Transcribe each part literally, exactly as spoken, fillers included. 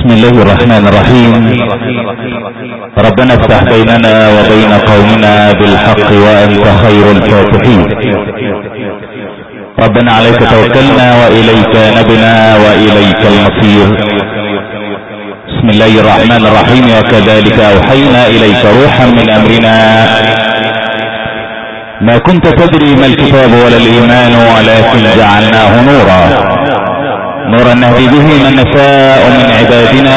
بسم الله الرحمن الرحيم. ربنا افتح بيننا وبين قومنا بالحق وأنت خير الفاتحين. ربنا عليك توكلنا وإليك نبنا وإليك المصير. بسم الله الرحمن الرحيم. وكذلك أوحينا إليك روحا من أمرنا ما كنت تدري ما الكتاب ولا الإيمان ولكن جعلناه نورا نورا نهدي به من نشاء من عبادنا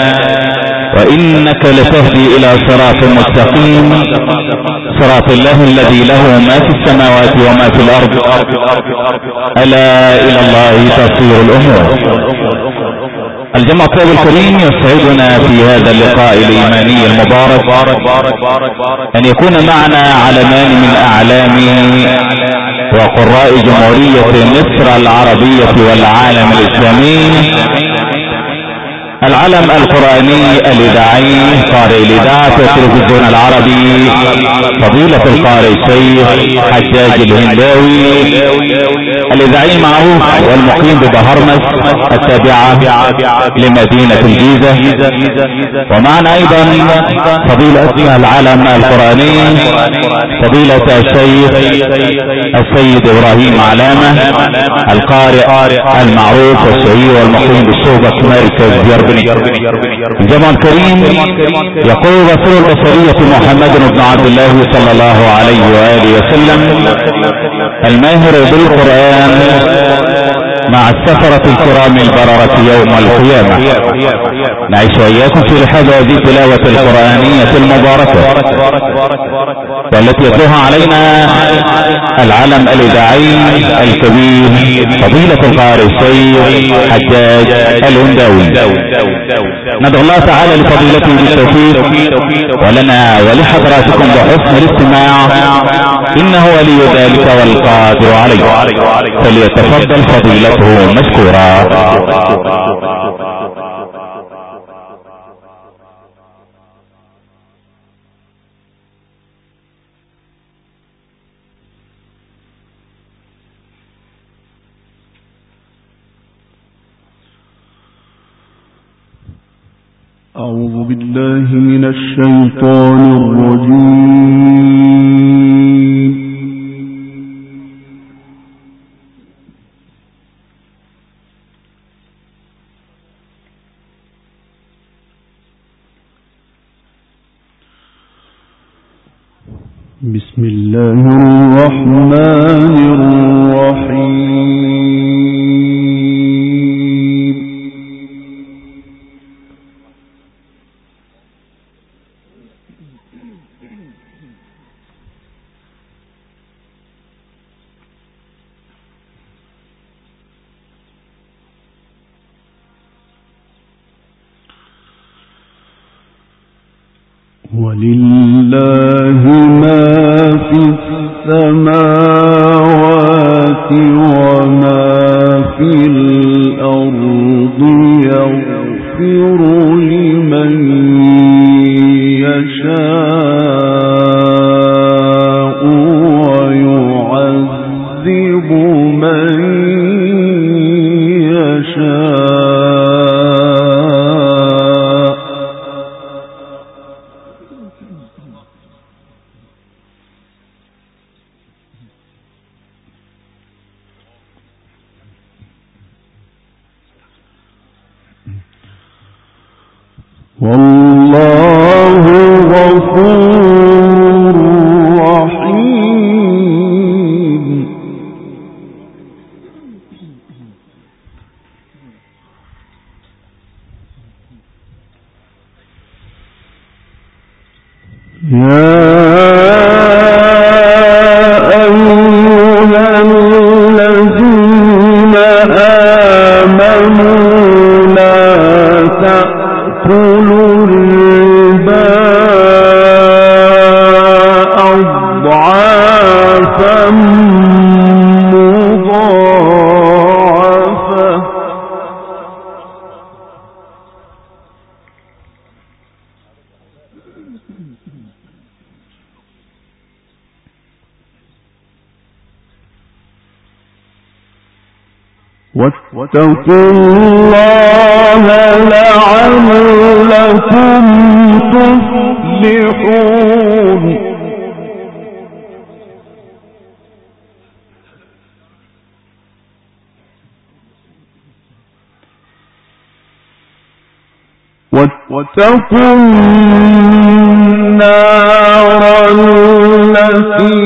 وإنك لتهدي إلى صراط مستقيم صراط الله الذي له ما في السماوات وما في الأرض ألا إلى الله تصير الأمور. الجمع الطيب الكريم يسعدنا في هذا اللقاء الإيماني المبارك أن يكون معنا علمان من أعلام وقراء جمهورية مصر العربية والعالم الإسلامي. العلم القرآني الإذاعي قارئ الإذاعة والتلفزيون العربي فضيلة القارئ الشيخ حجاج الهنداوي الإذاعي المعروف والمقيم ببهرمس التابعة لمدينة الجيزة. ومعنا أيضا فضيلة العلم القرآني فضيلة الشيخ السيد إبراهيم علامة القارئ المعروف والشهير والمقيم بالشوبة مركز يربني. الجمع الكريم يقول رسول البشرية محمد بن عبد الله صلى الله عليه وآله وسلم: الماهر بالقرآن مع السفرة الكرام البررة يوم القيامة. نعيش وإياكم في رحاب هذه التلاوة القرآنية المباركة والتي يتلوها علينا العلم الإذاعي الكبير فضيلة القارئ الشيخ حجاج الهنداوي. ندعو الله تعالى لفضيلته بالتوفيق ولنا ولحضراتكم بحسن الاستماع إنه ولي ذلك والقادر عليه. فليتفضل فضيلته مشكورا. أعوذ بالله من الشيطان الرجيم. بسم الله الرحمن الرحيم. ولله ما في السماوات وما في الأرض يغفر لمن يشاء ويعذب من يشاء. والله غفور رحيم. يا أيها الذين آمنوا لا تأكلوا الربا أضعافا مضاعفة واتقوا الله لعلكم تفلحون واتقوا النار التي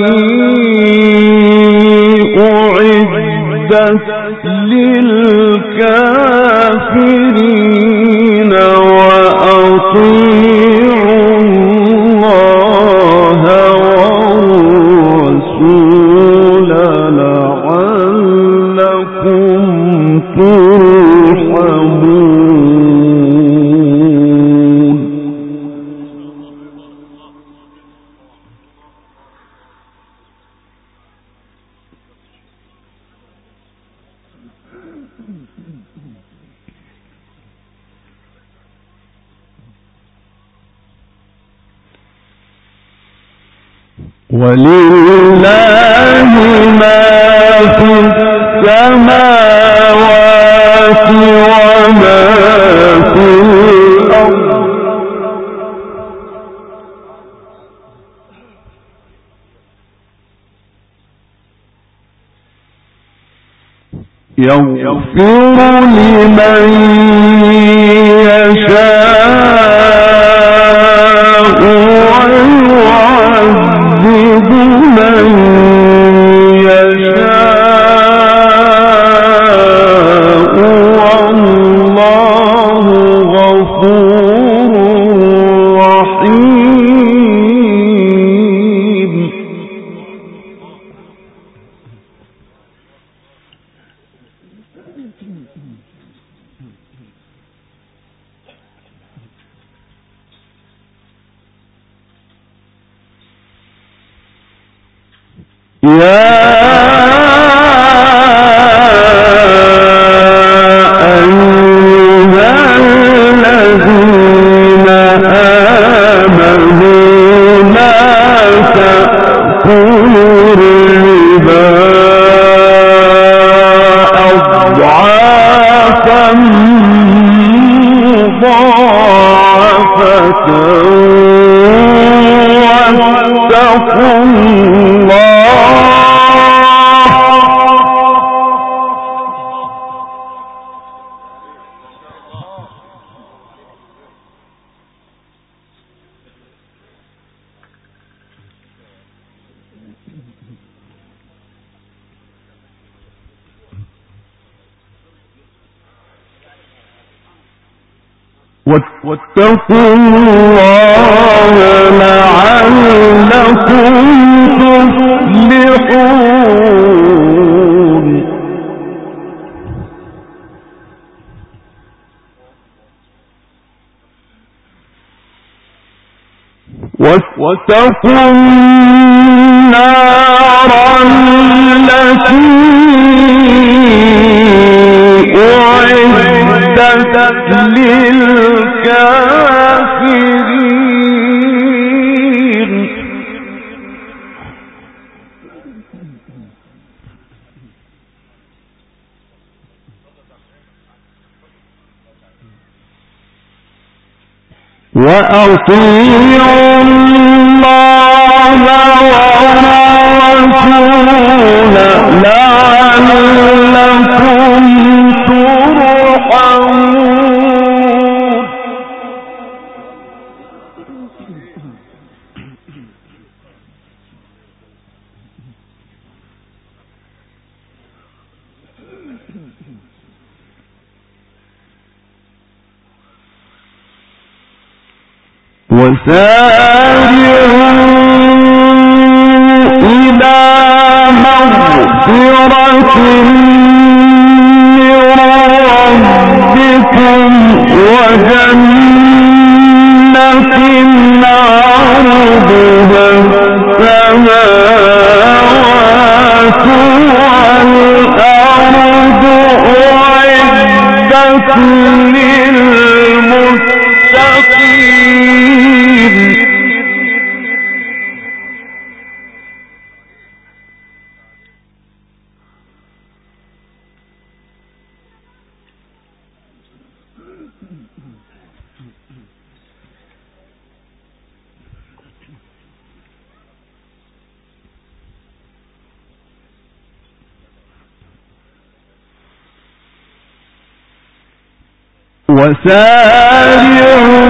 أعدت للكافرين وأطيعوا الله والرسول لعلكم ترحمون. ولله ما في السماوات وما في الأرض يغفر لمن يشاء ويعذب من يشاء والله غفور رحيم. يا أيها الذين آمنوا لا تأكلوا الربا أضعافا مضاعفة واتقوا الله واتقوا الله لعلكم تفلحون. واتقوا النار التي أعدت للكافرين وأطيعوا الله والرسول لعلكم ترحمون. وسارعوا إلى مغفرة من ربكم وجنة عرضها السماوات والأرض أعدت للمتقين. وسارعوا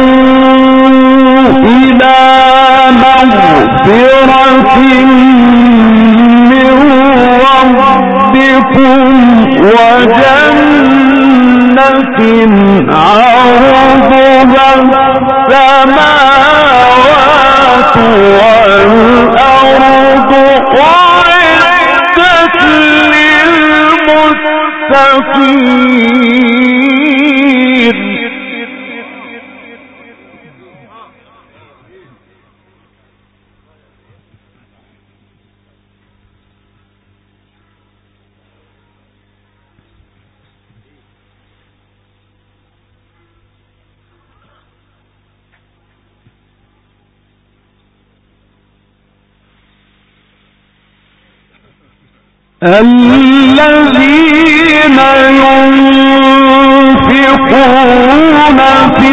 إلى مغفرة من ربكم وجنة عرضها السماوات والأرض أعدت للمتقين. الذين ينفقون في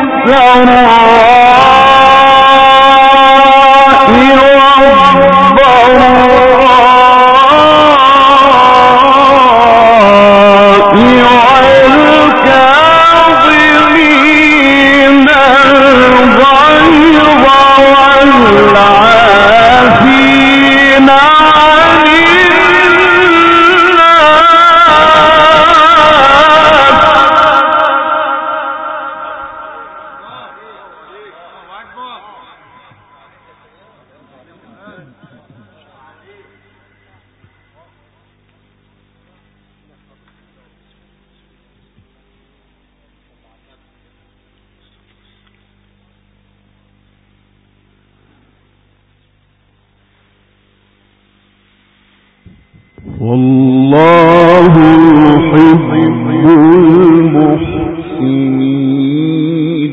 السراء والضراء والكاظمين الغيظ والعافين عن والله يحب المحسنين.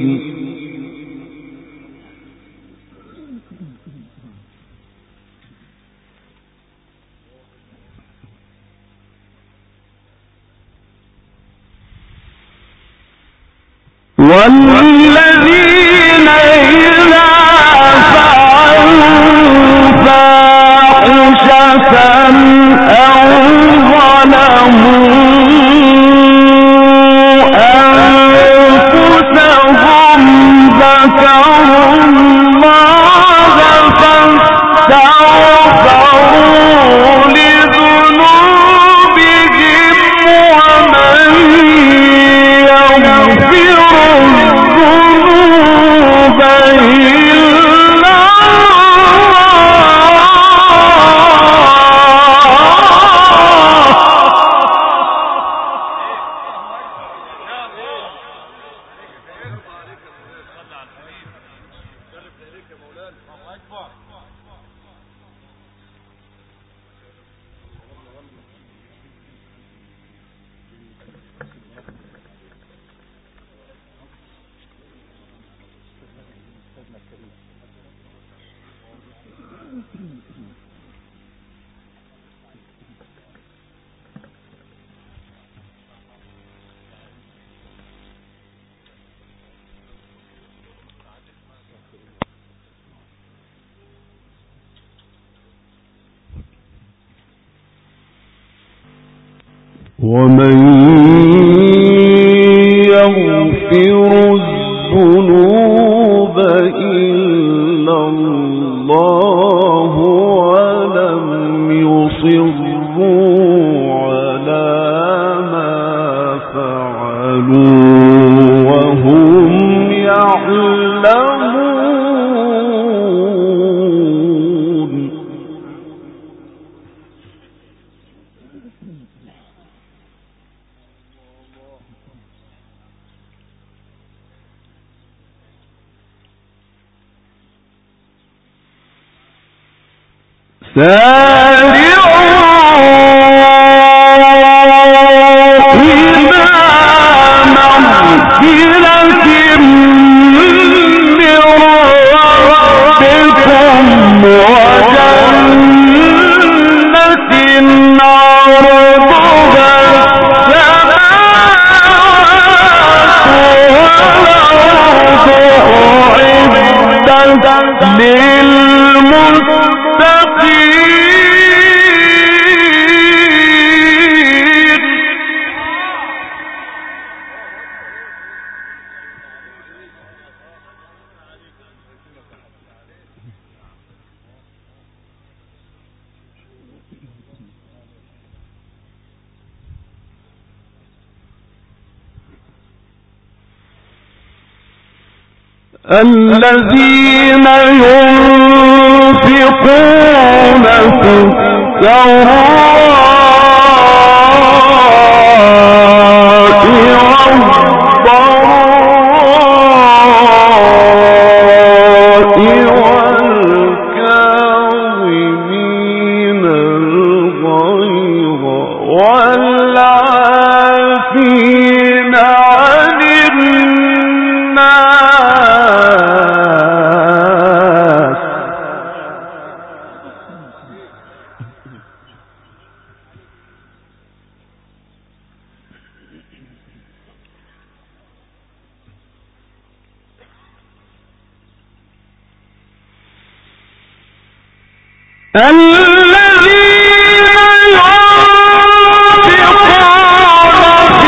والذين إذا فعلوا فاحشة أو ظلموا أنفسهم ذكروا الله فاستغفروا لذنوبهم ومن يغفر الذنوب إلا ومن يغفر الذنوب إلا الله ولم يصروا على ما فعلوا وهم يعلمون. سارعوا إلى مغفرة من ربكم وجنة عرضها السماوات الذين ينفقون في السراء والضراء والكاظمين الغيظ والعافين عن الناس الذين ينفقون في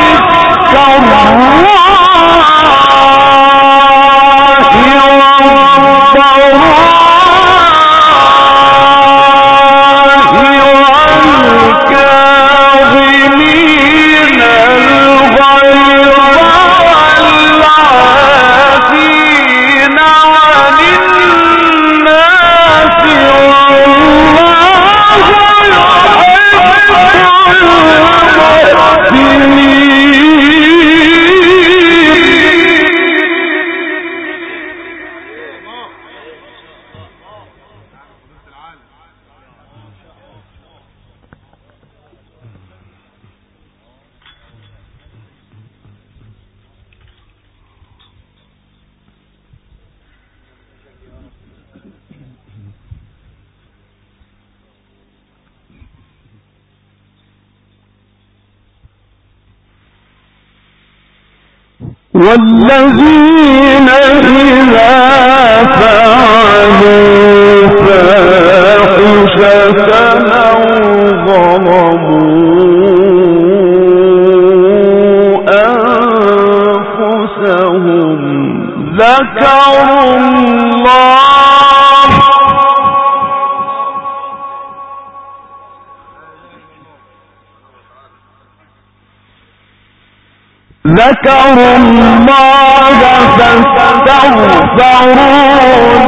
والذين إذا فعلوا فاحشة أو ظلموا أنفسهم ذكروا الله ذكروا الله فاستغفروا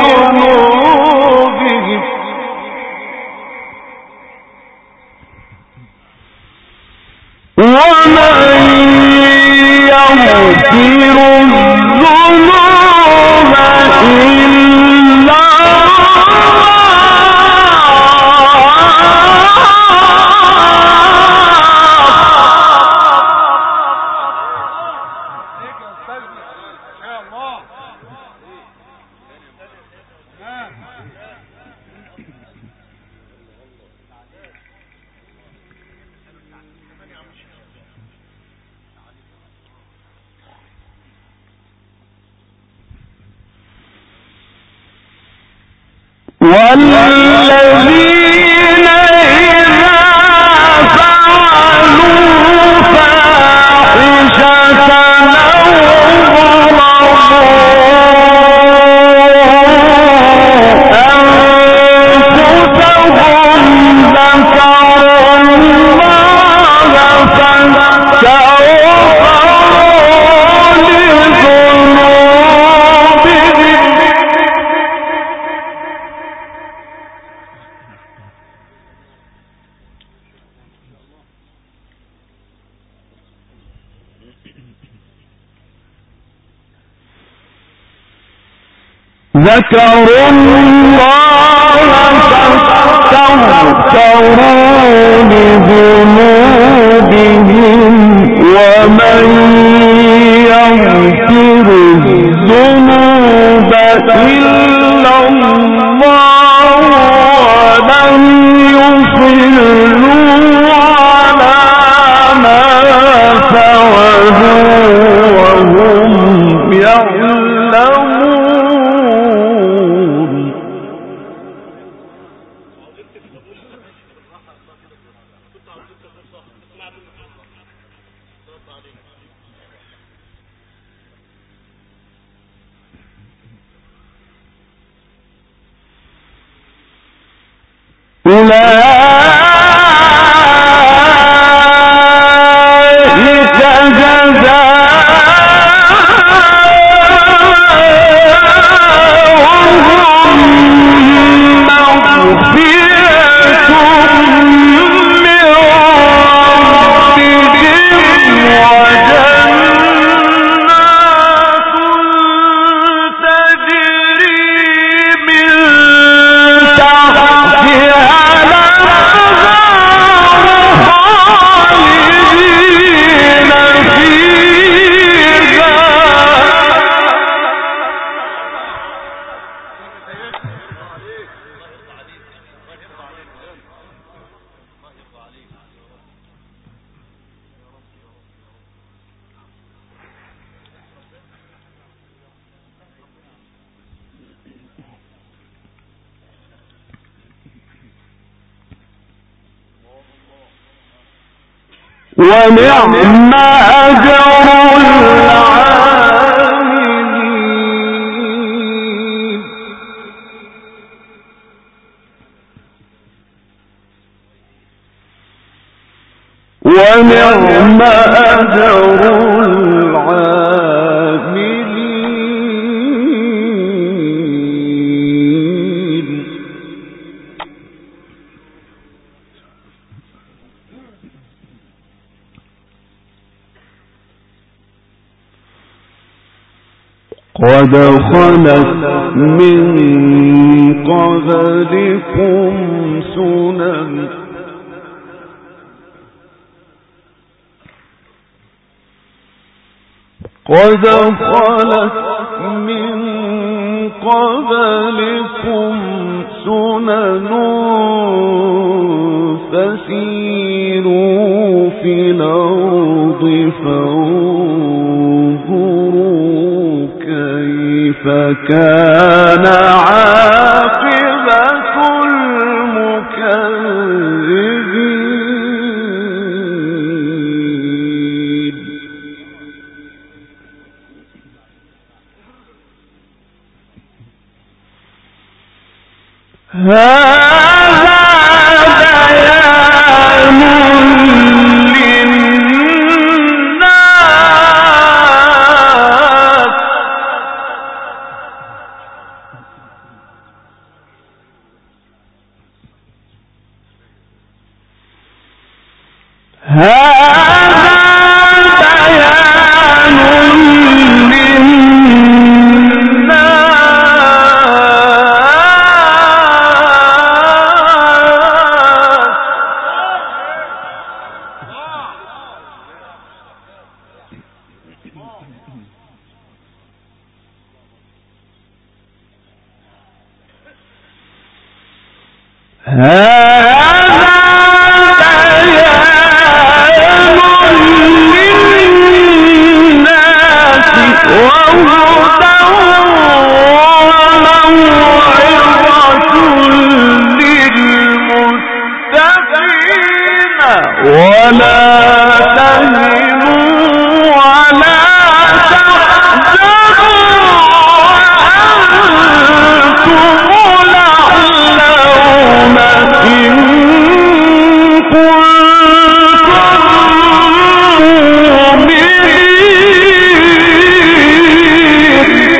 لذنوبهم ومن يغفر الذنوب إلا والذين إذا فعلوا فاحشة أو ظلموا أنفسهم ذكروا الله فاستغفروا لذنوبهم ذكروا الله فاستغفروا لذنوبهم ومن يغفر الذنوب إلا الله ولم يصروا على ما فعلوا وهم يعلمون أولئك جزاؤهم ونعم أجر العاملين ونعم أجر العاملين قد خلت من قبلكم سنن قد خلت من قبلكم سنن فسيروا في الأرض فانظروا كيف كان عاقبة المكذبين هذا بيان للناس هذا بيان ولا تهنوا ولا تحزنوا وأنتم الأعلون إن كنتم مؤمنين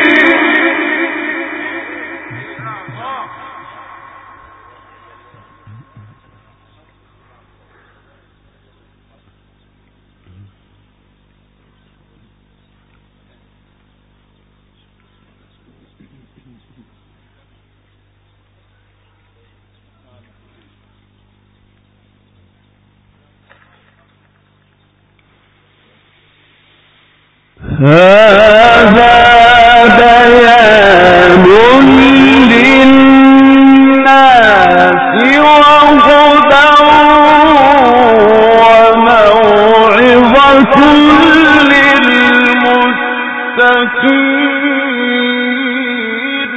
هذا بيان للناس وهدى وموعظة للمتقين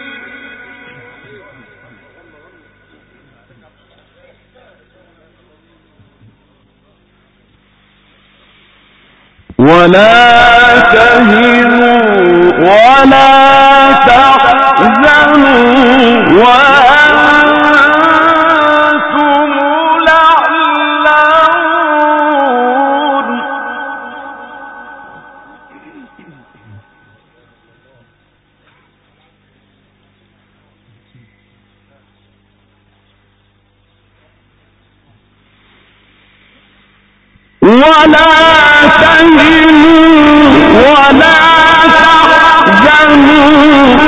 ولا تهنوا ولا تحزنوا وأنتم الأعلون ولا تهنوا ولا تحزنوا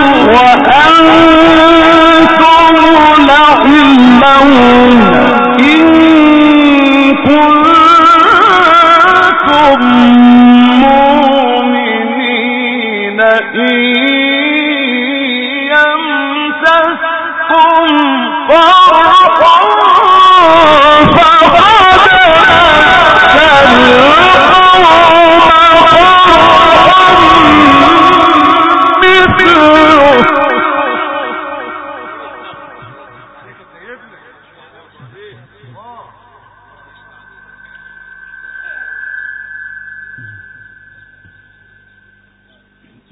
وأنتم الأعلون إن كنتم مؤمنين إن يمسسكم قرح فقد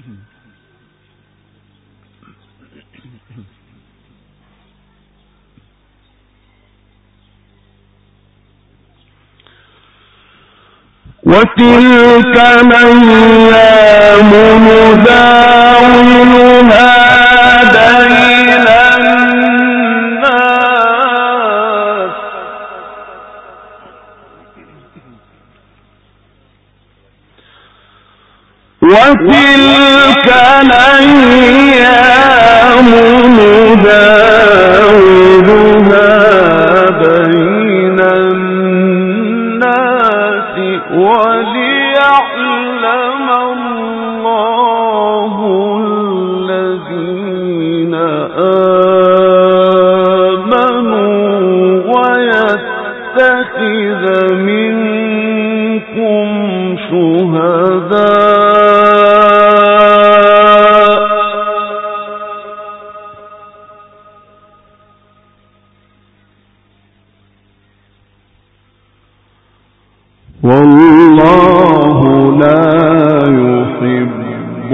وتلك الأيام نداولها بين الناس وتلك الأيام نداولها بين الناس وليعلم الله الذين آمنوا ويتخذ منكم شهداء والله لا يحب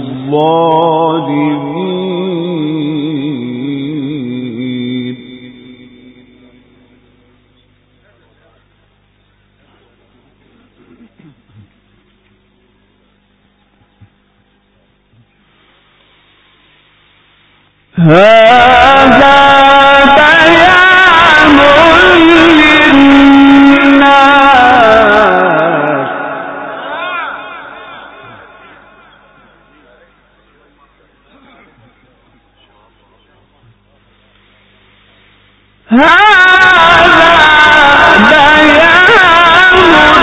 الظالمين. هذا بيان للناس هذا بيان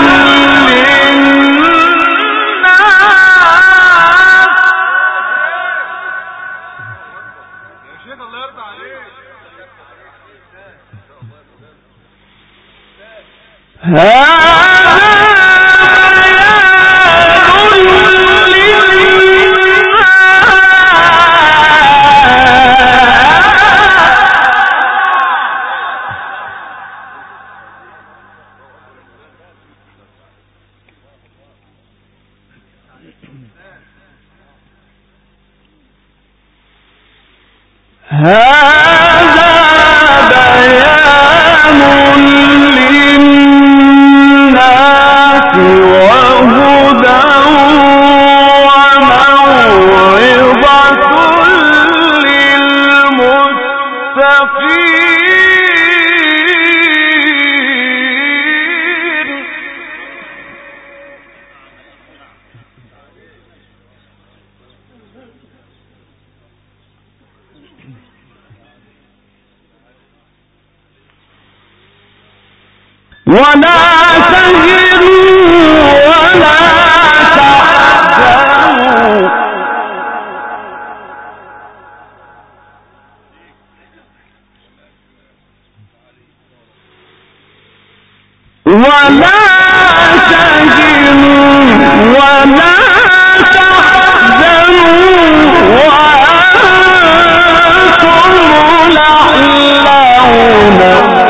ولا تهنوا ولا تحزنوا ولا تهنوا ولا تحزنوا وأنتم الأعلون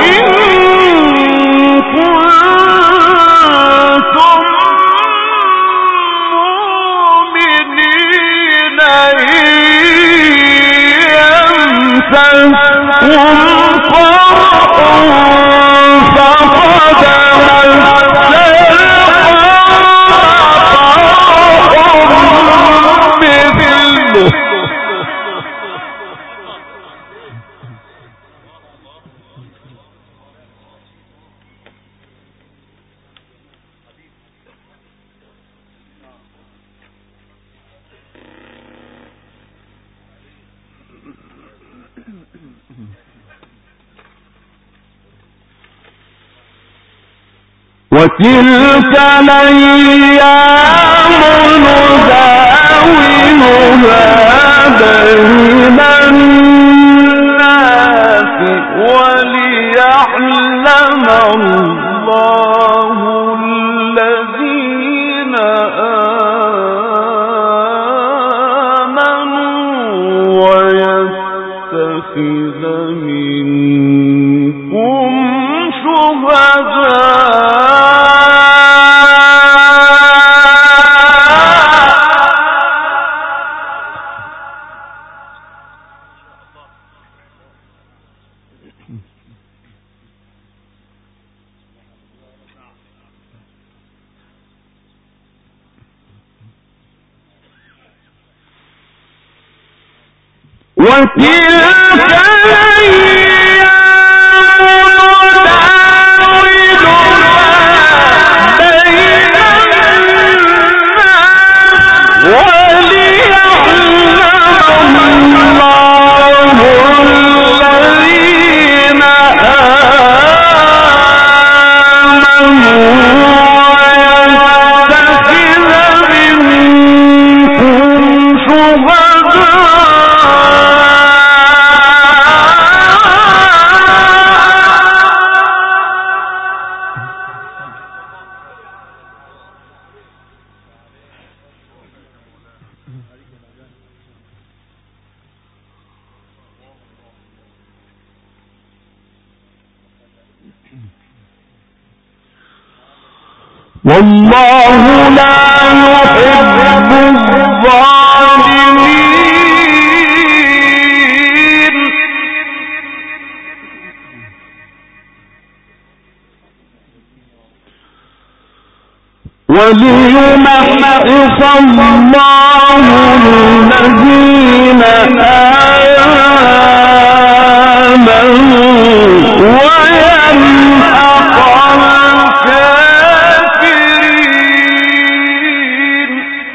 وتلك الأيام نداولها بين الناس وليعلم الله الذين آمنوا ويتخذ منكم شهداء. والله لا يحب الظالمين وليمحص الله الذين آمنوا ويمحق الكافرين.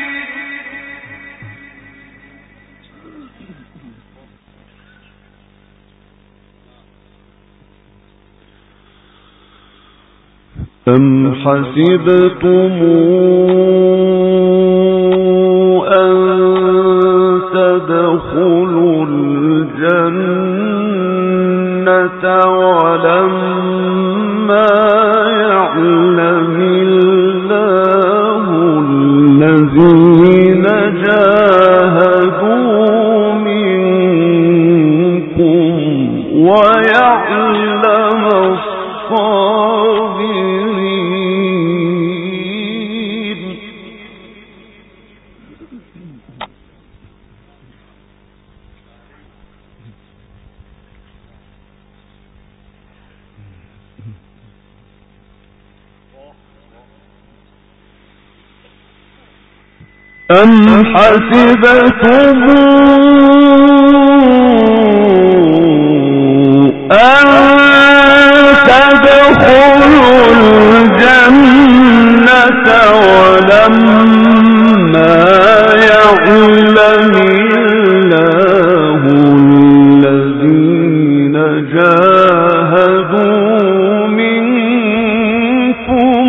أم حسبتم أن تدخلوا الجنة ولما يعلم الله الذين جاهدوا منكم ويعلم الصابرين. أم حسبتم أن تدخلوا الجنة ولما يعلم الله الذين جاهدوا منكم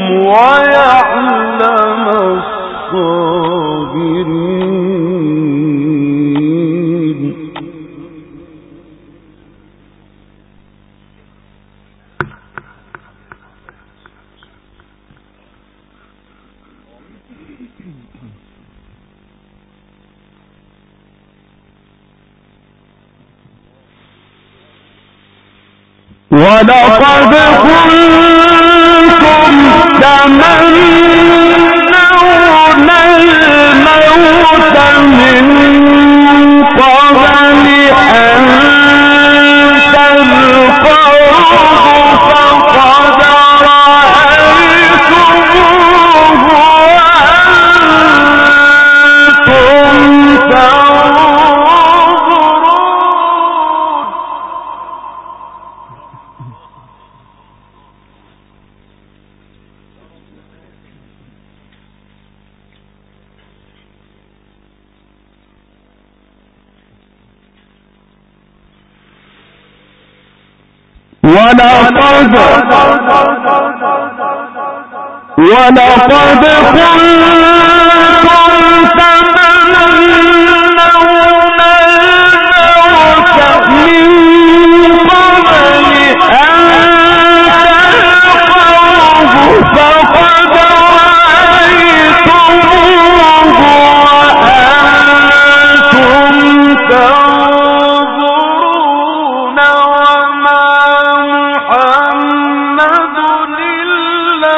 ويعلم الصابرين. ولقد كنتم تمنون الموت من قبل أن تلقوه فقد رأيتموه وأنتم تنظرون. ولقد ولقد كنتم تمنون الموت من قبل أن تلقوه فقد رأيتموه وأنتم تنظرون. وما محمد إلا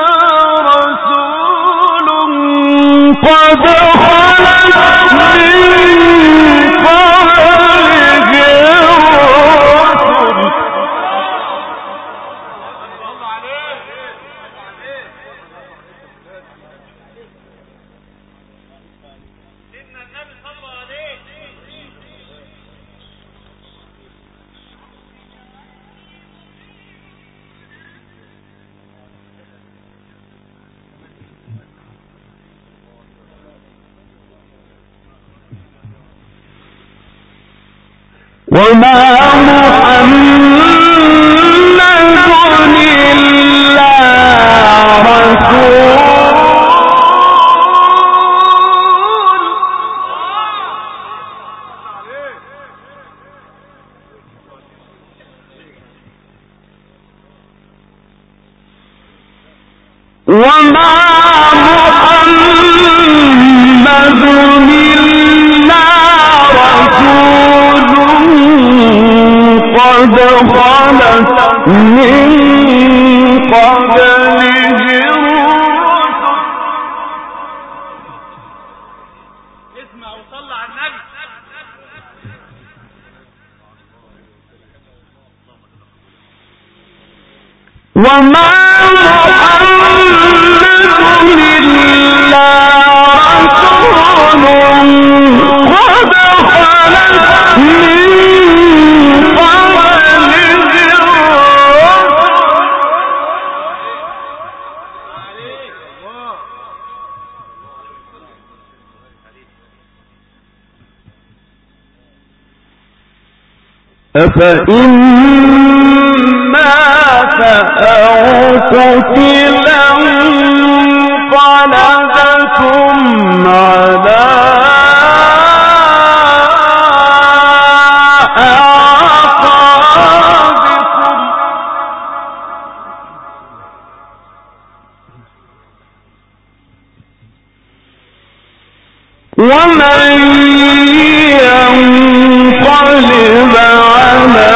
رسول قد خلت من قبله الرسل. وما محمد إلا رسول وما محمد إلا رسول قد خلت من قبله اسمع وصلى على النبي. وما محمد إلا رسول قد خلت من قبله أفإن مات أو قتل انقلبتم على أعقابكم ومن ينقلب على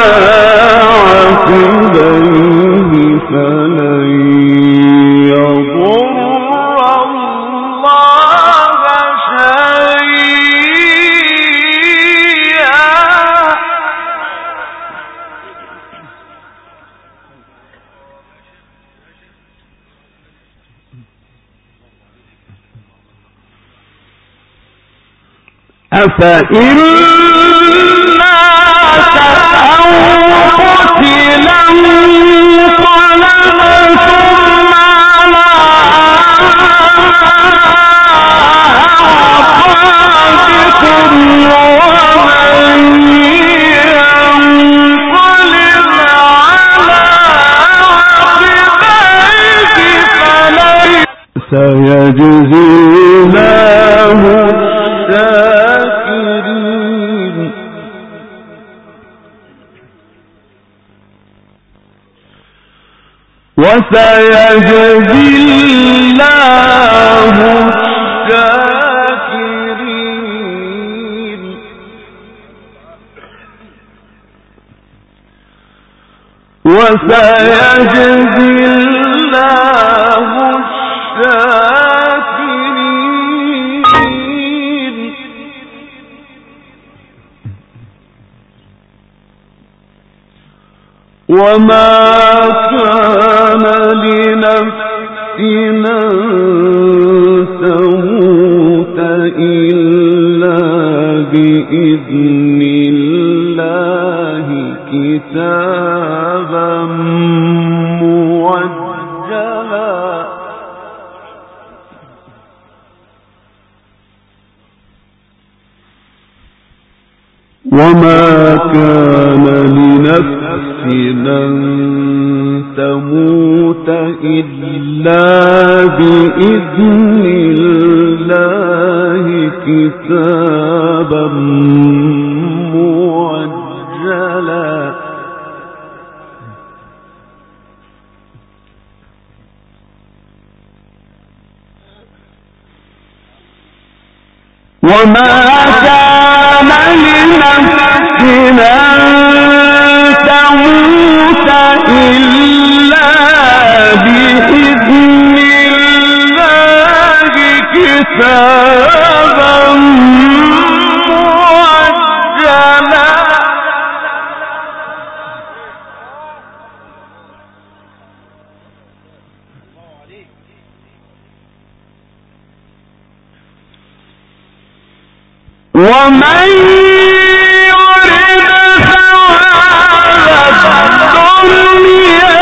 عقبيه فلن يضر الله شيئا أفإن مات أو قتل انقلبتم على أعقابكم ومن ينقلب على عقبيه فلن سيجزي الله الشاكرين وسيجزي الله الشاكرين وسيجزي الله الشاكرين وما كان لنفس أن تموت إلا بإذن الله كتابا موجلا وما كان لنفس أن تموت إلا بإذن الله كتابا موجلا وما كان لنفس أن تموت إلا بإذن الله كتابا موجلا ومن يرد ثواب الدنيا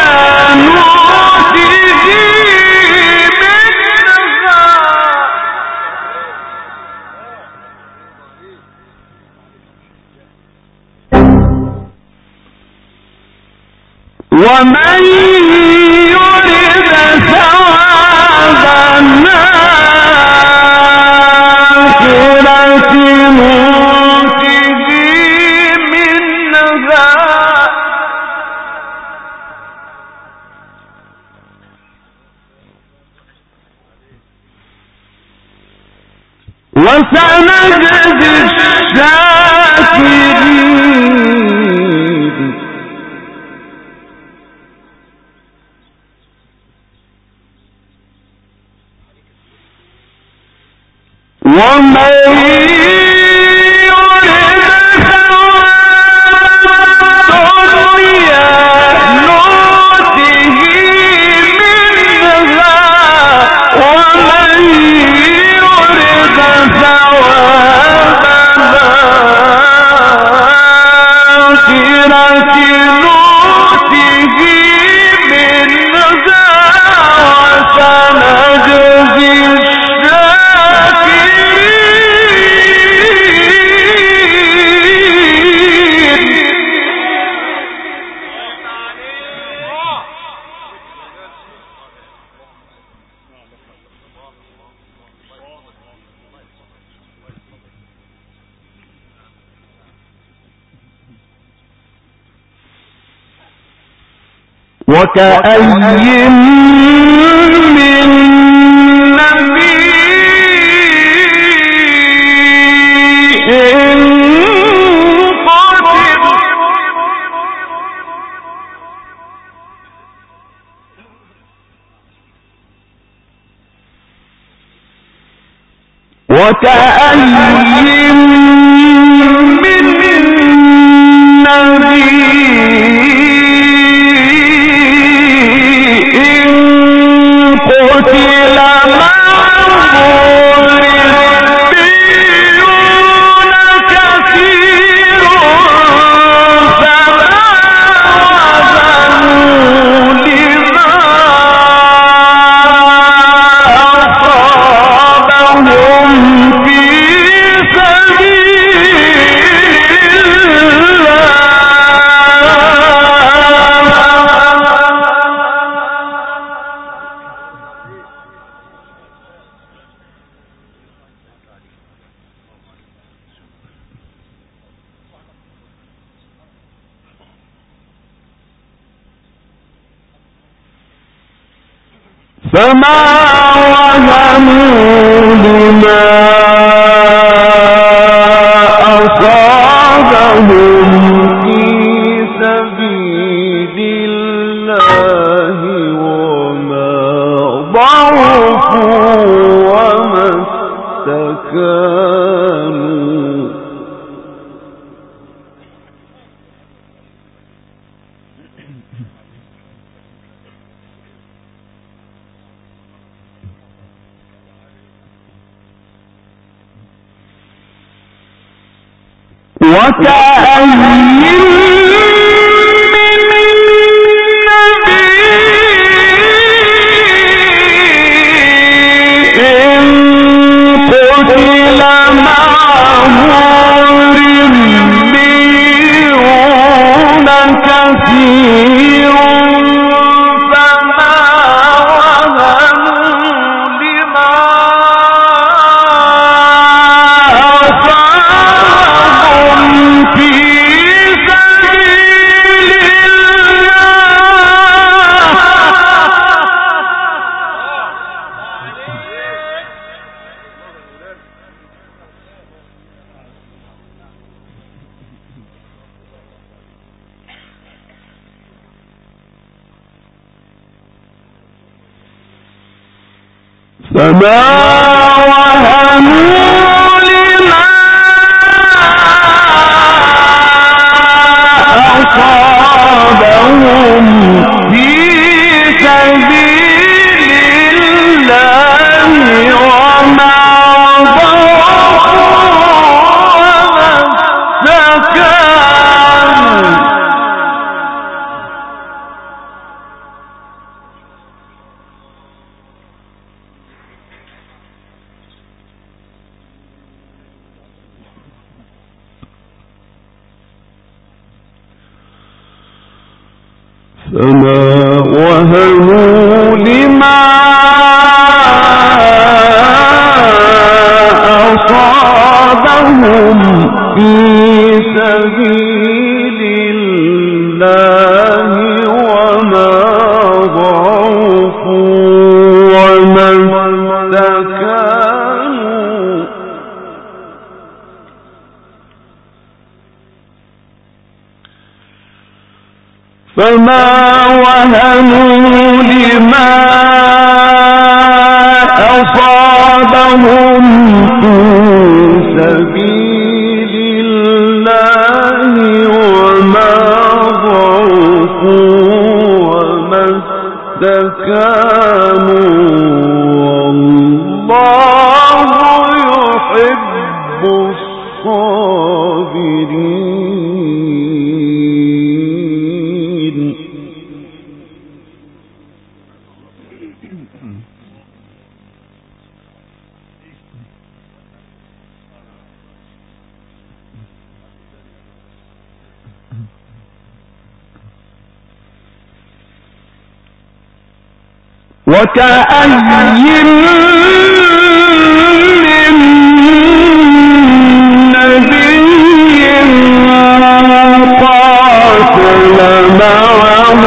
نؤته منها ومن يرد ثواب الآخرة نؤته منها وسنجزي الشاكرين ومن يرد ثواب الدنيا نؤته منها ومن يرد ثواب الآخرة نؤته منها وسنجزي وكأي من نبي قتل وكأي من نبي قتل معه ربيون كثير فما وهنوا لما أصابهم في سبيل الله فما وهنوا لما أصابهم في سبيل الله وما ضعفوا وما استكانوا وكأي من نبي قتل معه ربيون كثير فما وهنوا لما أصابهم في سبيل فما وهنوا لما أصابهم في سبيل الله وما ضعفوا وما استكانوا فما وهنوا لما أصابهم في سبيل الله وما ضعفوا وما استكانوا فما وهنوا لما أصابهم في سبيل الله وما ضعفوا وما استكانوا والله يحب الصابرين. وكأي من نبي قاتل معه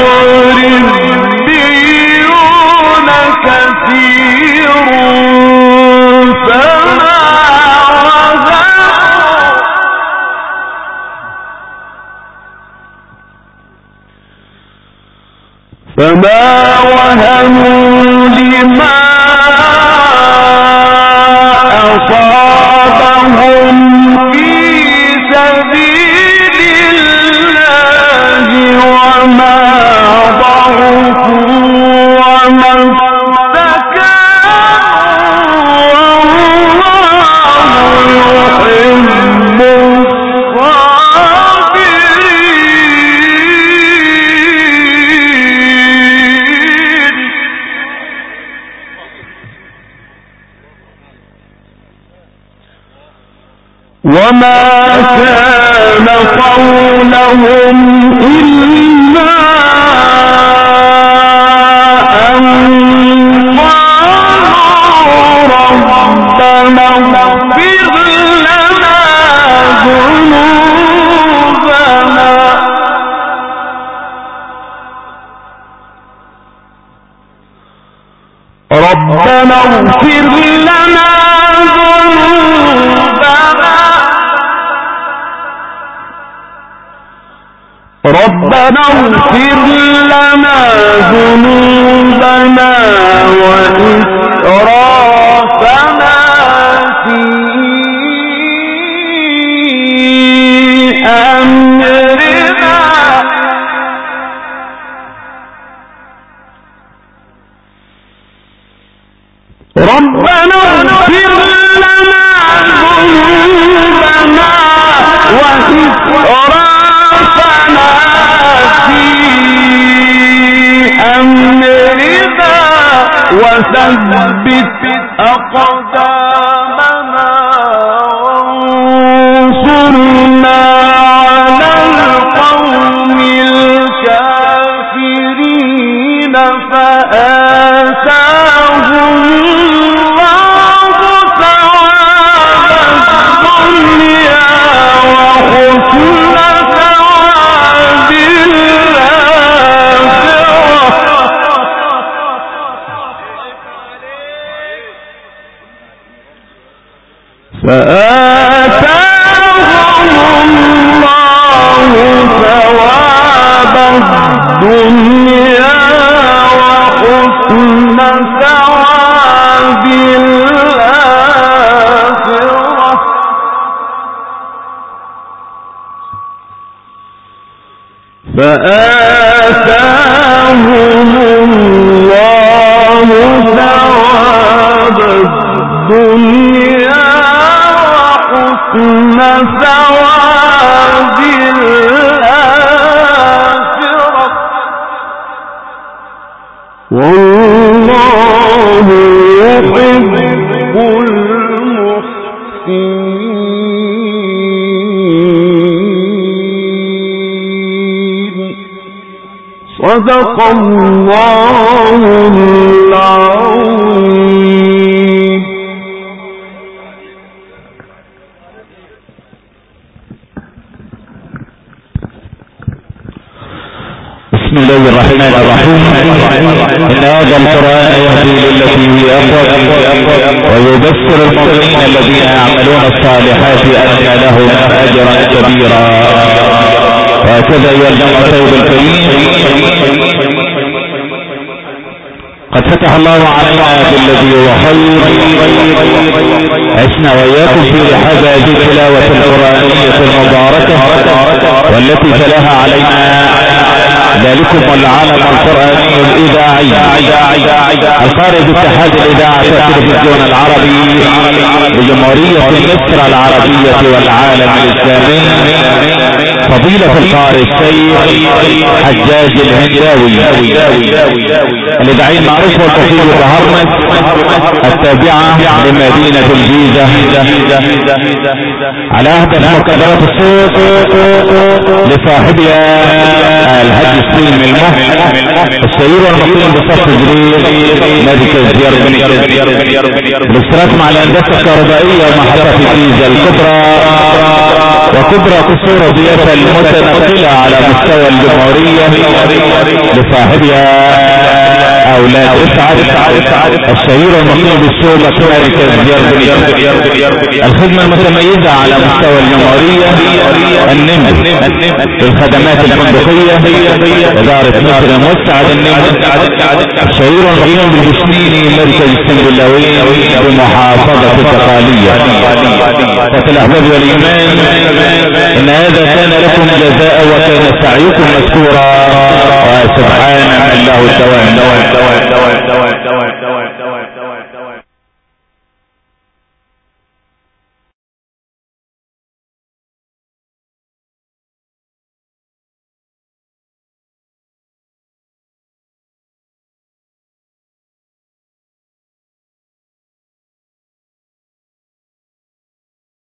ربيون كثير فما وهنوا فما وهنوا لما أصابهم في سبيل الله وما ضعفوا وما استكانوا والله يحب وما كان قولهم إلا أن قالوا ربنا اغفر لنا ذنوبنا ربنا اغفر لنا ربنا اغفر لنا ذنوبنا وإسرافنا في أمرنا ربنا اغفر لنا ذنوبنا وإسرافنا أمرنا وثبت أقدامنا وانصرنا على القوم الكافرين فآتاهم الله ثواب الدنيا وحسن ثواب فآتاهم الله ثواب الدنيا وحسن ثواب الآخرة فآتاهم الله ثواب الدنيا وحسن ثواب الآخرة والله يحب المحسنين. صدق الله العظيم. بسم الله الرحمن الرحيم. إن هذا القرآن يهدي للتي هي أقوم ويبشر المؤمنين الذين يعملون الصالحات أن لهم أجرا كبيرا. وهكذا أيها الجمع الطيب الكريم، قد فتح الله علينا بالذي هو خير. عشنا وإياكم في رحاب هذه التلاوة القرآنية المباركة والتي تلاها علينا ذلكم العالم القرآني الإذاعي القارئ باتحاد الإذاعة والتلفزيون العربي بجمهورية مصر العربية والعالم الإسلامي، فضيلة القارئ الشيخ حجاج الهنداوي الإذاعي المعروف والكفيل بهرمس التابعة لمدينة الجيزة، على أهدى مكبرات الصوت لصاحبها الهدي السلم المحن السير والمقيم بصف تجرير مركز يربني بالاشتراك مع الهندسة الكهربائية ومحطة الجيزة الكبرى وكبرى قصور ضيافة المتنقلة على مستوى الجمهورية لصاحبها أولاد اسعد الشهير والمقيم بالشوبة مركز يربني. الخدمة المتميزة على مستوى الجمهورية النمر الخدمات الفندقية إدارة مصر مسعد النمر الشهير والمقيم بالبشنيني مركز السنبلاوي بمحافظة التقالية. وفي الأحباب والإيمان، إن هذا كان لكم جزاء وكان سعيكم مشكورا، وسبحان الله الدوام.